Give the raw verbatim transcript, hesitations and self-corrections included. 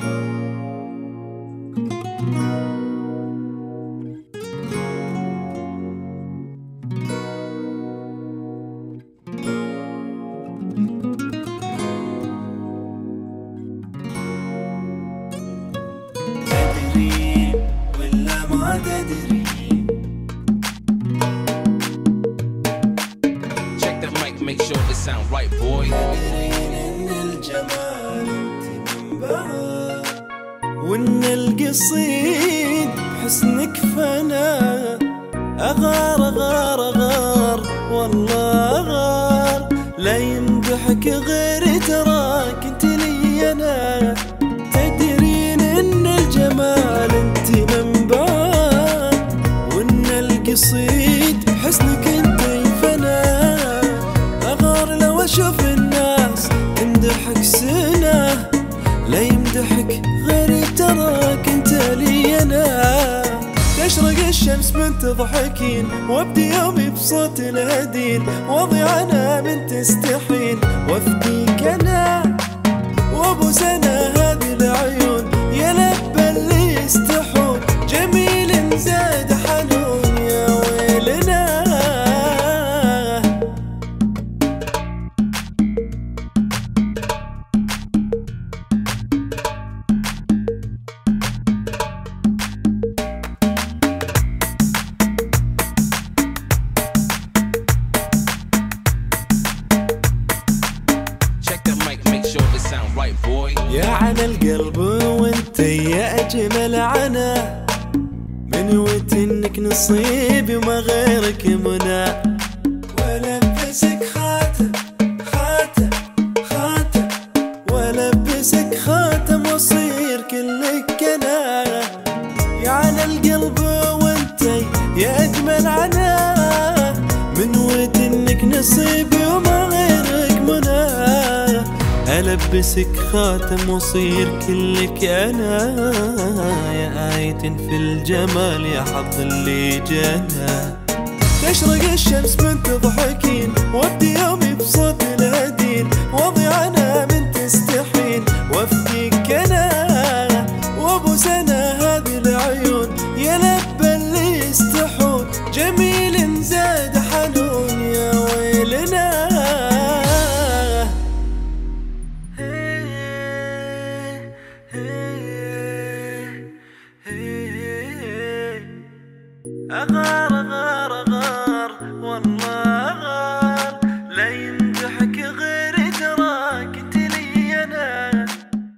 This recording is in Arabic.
تدري ولا ما تدري. Check the mic, make sure it sound right, boy. تدرين ان الجمال انت منبعه، وان القصيد حسنك فنا. اغار اغار اغار والله اغار، لا يمدحك غير تراك انت لي انا. تدرين ان الجمال انت منبعه، وان القصيد حسنك انت فنا. اغار لو اشوف الناس تمدحك سنه، لا يمدحك غير تراك انت لي انا. تشرق الشمس من تضحكين، وابدي يومي بصوت الهدين. واضيع انا من تستحين، وافديك انا وابو سنة هذه العيون. يا لبى اللي يستحون، جميل زاد حنون يا ويلنا. Right, boy. يا عنا القلب وانت يا اجمل عنا، من وتنك نصيبي وما غيرك منى. ولبسك خاتم خاتم خاتم، ولبسك خاتم واصير كلك انا. يا عنا القلب وانت يا اجمل عنا، من وتنك نصيبي وما غيرك منى. ألبسك خاتم وصير كلك أنا، يا آية في الجمال يا حظ اللي جانا. تشرق الشمس من تضحكين، وابدي